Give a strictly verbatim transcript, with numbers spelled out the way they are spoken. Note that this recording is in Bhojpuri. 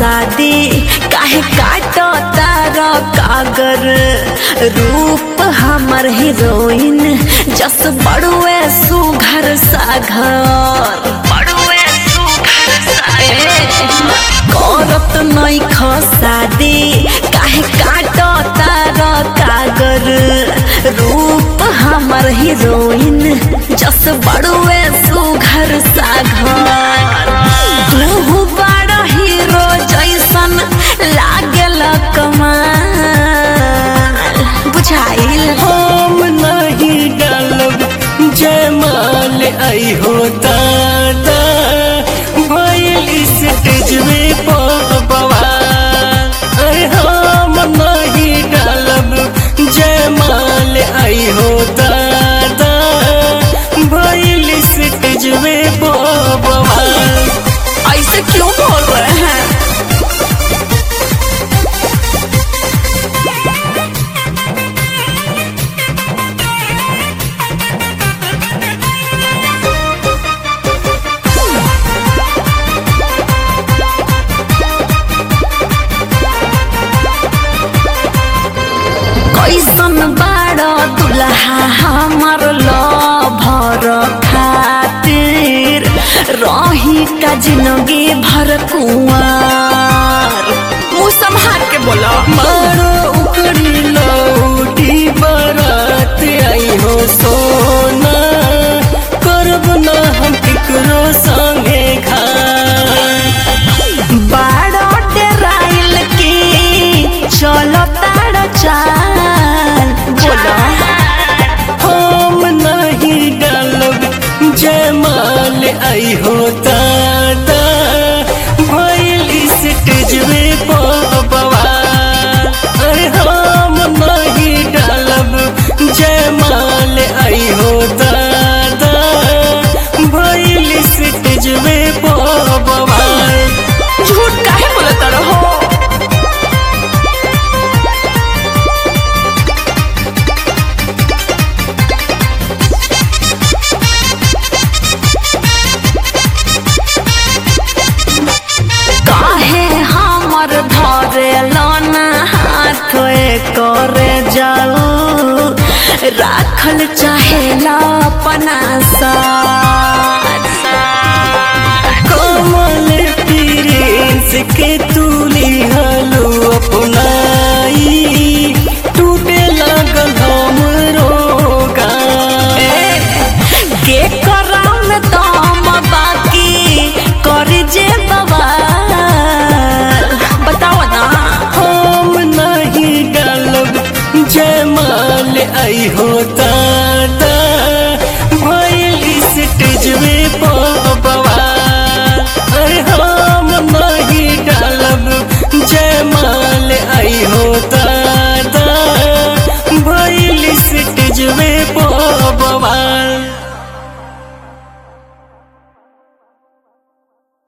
शादी काहे काटो तारा कागर रूप हमर हीरोइन जस बड़ुए सुघर सागर बड़ुए सुघर सागर करत नहीं ख शादी काहे काटो तारा कागर रूप हमर हीरोइन जस बड़ुए सुघर सागर तू बड़ा हीरो जैसन लागल कमाल बुझाइल हम नहीं डालब जयमाल आई हो दादा भइल स्टेज में बवाल अरे हम नहीं डालब जयमाल आई हो दादा भइल स्टेज में बवाल। ऐसे क्यों बोल रहे हैं? कैसन बाड़ा दुल्हा हमर लभर खातिर रही का जिंदगी भर कुंवर मुँह संभाल के बोलो मारो उकड़ी लौटी बारात आई हो सोना करब ना हम केकरो संगे बाड़ा डेराइल की चलो तारा चाल बोलो हम नहीं डालब जयमाल आई हो दादा भइल स्टेज में बवाल अरे हम नहीं डालब जयमाल आई हो दादा भइल स्टेज में बवाल। झूठ काहे बोलत रहो? काहे हमर धरे लना हाथ करे जाऊ राखल चाहेला अपना साथ कमल प्रिंस के तुली हलो अपनाई टूटे लगल हमरो गान के करम दम बाकी कर जे बवाल बताओ ना हम नहीं डालब जयमाल आई हो दादा